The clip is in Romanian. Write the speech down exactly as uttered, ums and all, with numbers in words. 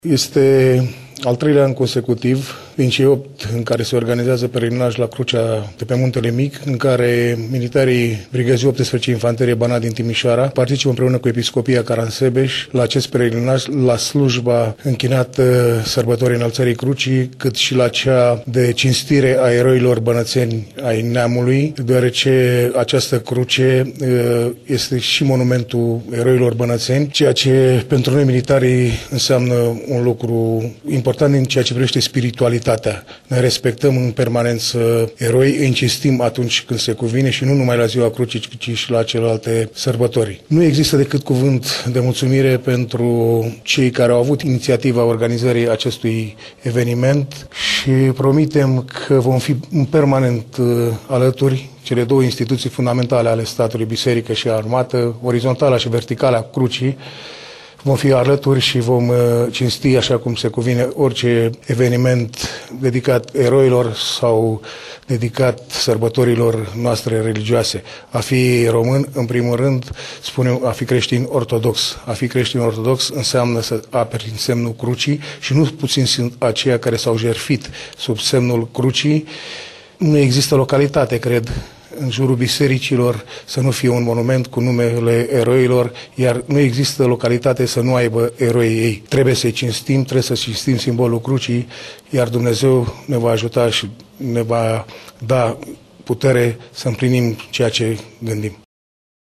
Este al treilea an consecutiv, din cei opt în care se organizează pelerinaj la Crucea de pe Muntele Mic, în care militarii Brigăzii optsprezece Infanterie Banat din Timișoara participă împreună cu Episcopia Caransebeș la acest pelerinaj, la slujba închinată sărbătorii Înălțării Crucii, cât și la cea de cinstire a eroilor bănățeni ai neamului, deoarece această cruce este și monumentul eroilor bănățeni, ceea ce pentru noi militarii înseamnă un lucru important în ceea ce privește spiritualitatea. Ne respectăm în permanență eroi, îi cinstim atunci când se cuvine și nu numai la Ziua Crucii, ci și la celelalte sărbători. Nu există decât cuvânt de mulțumire pentru cei care au avut inițiativa organizării acestui eveniment și promitem că vom fi în permanent alături cele două instituții fundamentale ale statului, biserică și armată, orizontala și verticala a crucii. Vom fi alături și vom cinsti, așa cum se cuvine, orice eveniment dedicat eroilor sau dedicat sărbătorilor noastre religioase. A fi român, în primul rând, spunem a fi creștin ortodox. A fi creștin ortodox înseamnă să aperi semnul crucii și nu puțin sunt aceia care s-au jertfit sub semnul crucii. Nu există localitate, cred, în jurul bisericilor să nu fie un monument cu numele eroilor, iar nu există localitate să nu aibă eroii ei. Trebuie să-i cinstim, trebuie să cinstim simbolul crucii, iar Dumnezeu ne va ajuta și ne va da putere să împlinim ceea ce gândim.